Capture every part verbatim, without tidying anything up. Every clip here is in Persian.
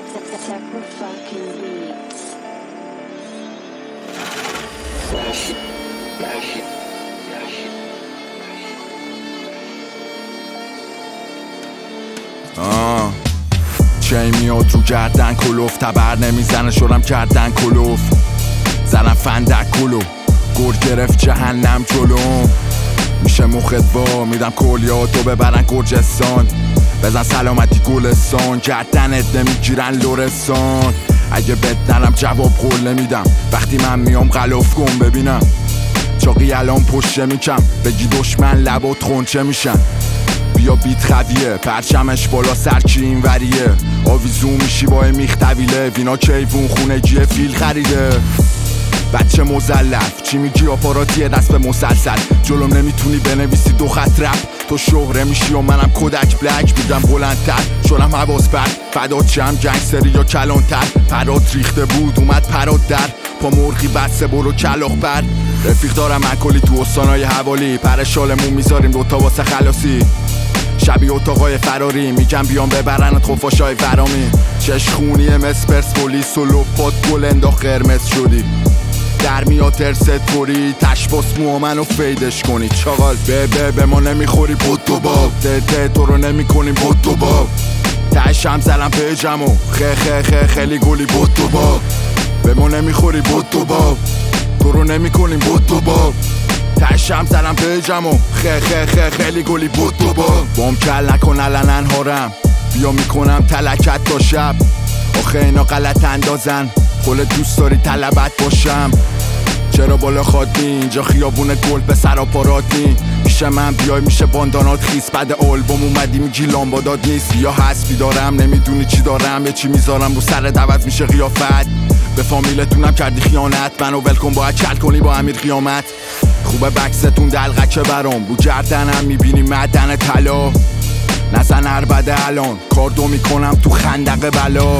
Techno fucking beats. آه چه میاد رو گردن کلوف تبر نمیزنه شدم کردن کلوف زنم فندک کلو گر گرفت جهنم جلوم میشه مخت وا میدم کلیاتو ببرن گرجستان بزن سلامتی گلستان گردنت نمیگیرن لرستان اگه بد نرم جواب قول نمیدم وقتی من میام غلاف کن ببینم چاقی الان پشته میکم بگی دشمن لبات خونچه میشن بیا بیت خویه پرچمش بالا سر کی این وریه آویزون میشی با میخ طویله وینا کیوون خونگیه فیل خریده بچه مزلف چی میگی آپاراتیه دست به مسلسل جلوم نمیتونی بنویسی دو خط رپ تو شهره میشی و منم کودک بلک میگم بلندتر شدم حواس بر فدات چم گنگستری یا کلانتر پرات ریخته بود اومد پرات در پا مرغی بسته برو کلاخ بر رفیق دارم اکلی تو استانای حوالی پر شالمون میذاریم دوتا واسه خلاصی شبیه اتاقای فراری میگم بیان ببرنت خفاشای فرامی چش خونی مس پرسپولیس و لپات گل انداخت قرمز شدی در میاد ترست پوری تشباس مو منو فیدش کنی چاقال به به به ما نمیخوری بود تو باب ده ده تو رو نمی کنیم بود تو باب تشم زلم پیجمو خه خه خه خیلی گلی بود تو باب به ما نمیخوری بود تو باب تو رو نمی کنیم بود تو باب تشم زلم پیجمو خه خه خه خیلی گلی بود تو باب بام کل نکن الان انهارم بیا میکنم تلکت تا شب آخه اینا غلط اندازن خل دوست داری طلبت باشم چرا بالا خادی اینجا خیابون گل به سراپارات نی پیش من بیای میشه باندانات خیس بعد آلبوم اومدی میگی لامبادات نیست یا حسبی دارم نمیدونی چی دارم یه چی میذارم رو سر دوت میشه قیافت به فامیلتونم کردی خیانت منو ولکن باید چل کنی با امیر قیامت خوبه بکستون دلغکه برام رو گردنم میبینی معدن طلا نزن عربده الان کاردو میکنم تو خندق بلا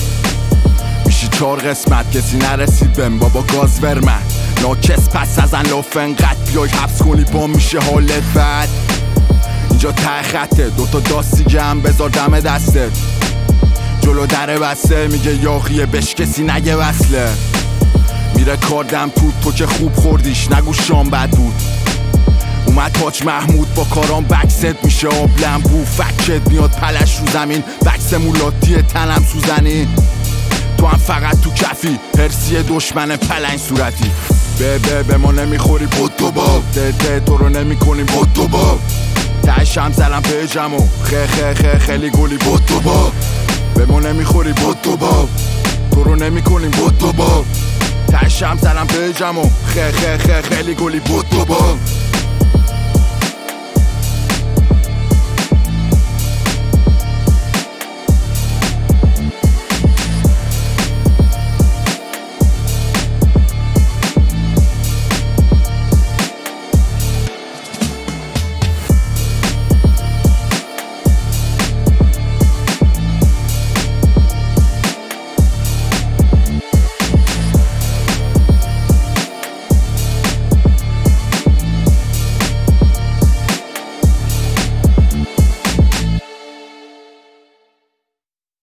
میشی چار قسمت کسی نرسید بهم بابا گاز ورمن ناکس پس ازن لافن قد بیای حبس کنی با میشه حالت بد اینجا ته خطه دوتا داستیگه هم بذار دم دستت جلو در بسته میگه یاقیه بش کسی نگه وصله میره کاردم تو تو که خوب خوردیش نگو شام بد بود اومد تاج محمود با کارام بکست میشه آب لمبو فکت میاد پلش رو زمین بکس مولاتی تنم سوزنی تو هم فقط تو کفی پرسی دشمن پلنگ صورتی به به به ما نمیخوری بود تو باب ده ده تو رو نمی کنیم بود تو باب تشم زلم پیجمو خه خه خه خیلی گلی بود تو باب به ما نمیخوری بود تو باب تو رو نمی کنیم بود تو باب تشم زلم پیجمو خه خه خه خیلی گلی بود تو باب